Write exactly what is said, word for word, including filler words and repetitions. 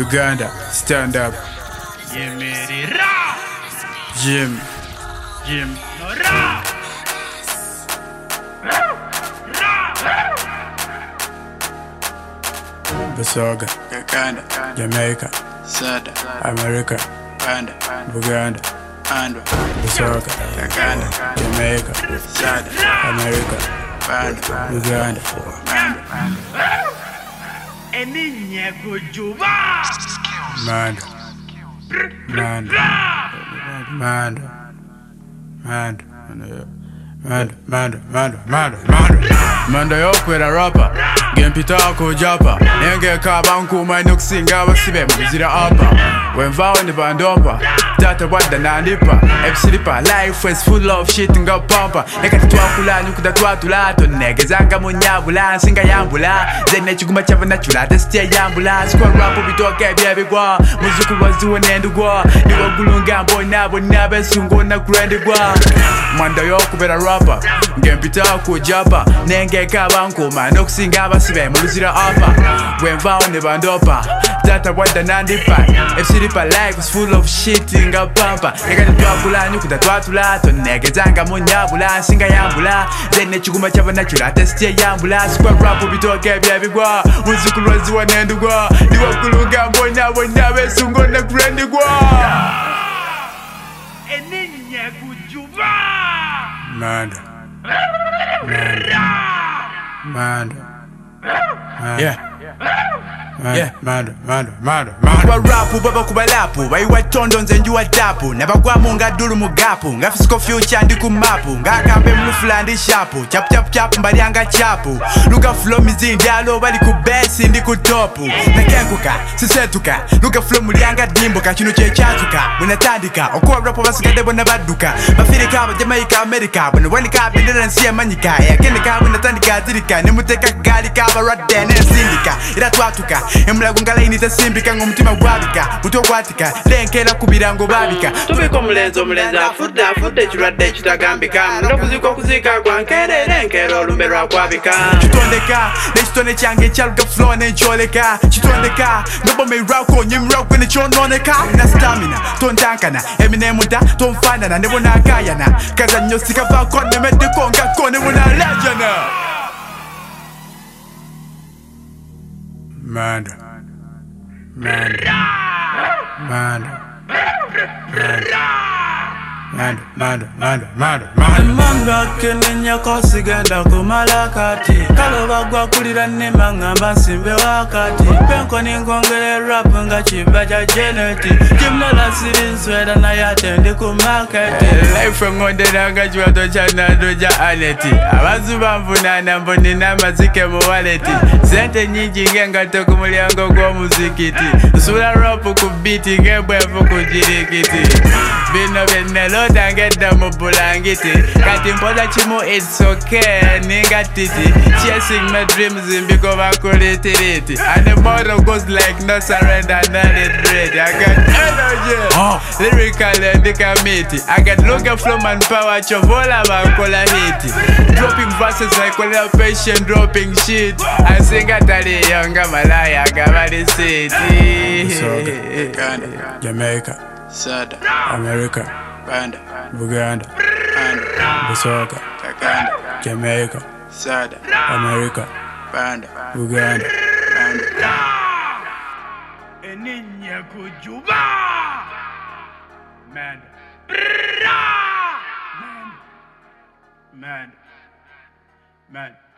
Uganda, stand up. Jimmy Ra! Jim. Jim Ra! Busoga, Uganda, Jamaica, Sada, America, Uganda, Uganda, Andwa, Busoga, Uganda, Jamaica, Sada, America, Andwa, Uganda. Eni nyego juba! Mando. Mando. Mando. Mando. Mando, mando, mando, mando, mando. Mando yokwera rapper. Gempita kujapa. Nenge kabanku maino kusinga basibe muzira apa. Wenva on the bandompa. Tata wadda nandipa. Epsilipa. Life is full of shit nga pampa. Eka titwakula nyukuda twatula. Tonege zanga munyabula. Singa yambula. Zene chuguma chava nachula. Testia yambula. Skwa rapo bitoke byebigwa. Muzuku waziwe nendugwa. Niwa gulunga mbona bona besungo na kurendigwa. Mando yokubera rapper. Gempita kujapa. Nenge kabankuma nokusinga basibe muluzira apa. Wenva on the bandompa. Tata wadda nandipa. Epsilipa. Life is full of shit nga pampa. Eka titwakula nyukuda twatula. Tonege zanga munyabula. Singa yambula. Zene chuguma chava nachula. Testia yambula. Skwa rapo bitoke byebigwa. Muzukulu waziwe nendugwa. Niwa gulunga mbona bona besungo na kurendigwa. Eni nyego juba! Mando. Mando. Mando. Yeah. Yeah, mando, mando, mando, mando. Kwa rapu baba kubalapu, baiwa tondo nze njuwa tapu. Nabagwa munga dulu mugapu, nga fisiko future ndi kumapu. Nga kambe mlufula ndi shapu, chapu chapu chapu mbalianga chapu. Luka flow mizindi alo bali kubesi ndi kutopu. Nakenguka, sisetuka, luka flow mulianga dimboka. Chino che chatuka, mwenatandika. Okuwa rapu basikade bona baduka. Mafirika, Jamaica, America. Bona wanika bindira nsiya manyika. Ya kendika, mwenatandika zirika. Nemuteka galika, barade nesindika. Ira twatuka. Emulago ngalainite simbika ng'omutima gwabika muto gwatika lenkera kubirango babika tubiko mulenzo mulenza afudde afudde ekirwadde ekitagambika ndokuzika okuzika gwankerera enkera olumbe lwakwabika kitondeka n'ekitone kyange ekyaluga flow n'enkyoleka kitondeka nobomeirwako nyimirwako nekyononeka na stamina tontankana eminemuda tonfanana ne bonakayana kaza nnyo sikavaako nemeddeko ngako ne bonalajana. Mando. Mando. Mando. Mando, mando, mando, mando, mando. Manga kene nyako sigenda kumalakati. Kaloba gwa kulira nema ngamba nsimbe wakati. Penko ningongere rap nga chimba cha geneti. Jimnala siri nsweda na yatende kumakati. Life ngonde nanga chwato chana doja aneti. Abazu bamvunana mboni na mazike mu waleti. Sente nyingi ngenga toku mulyango kwa muzikiti. Sula rap kubiti ngebwefu kujirikiti. Bino benelo tangeda mu bulangiti. Kati mpoza chimu it's okay ninga titi. Chasing my dreams in biko bakulitiriti. And the motto goes like no surrender, no retreat. I got energy, oh. Lyrical and the committee. I got longer flow and power, chovola bankola hiti. Dropping verses like a patient dropping shit. I sing at the younger Malaya Gavadi City. Uganda, Jamaica, Sada, America, Uganda, Uganda, Andwa, Busoga, Uganda, Jamaica, Sada, America, Uganda, Uganda. Andwa. Eni nyego juba! Mando. Man! Mando. Mando.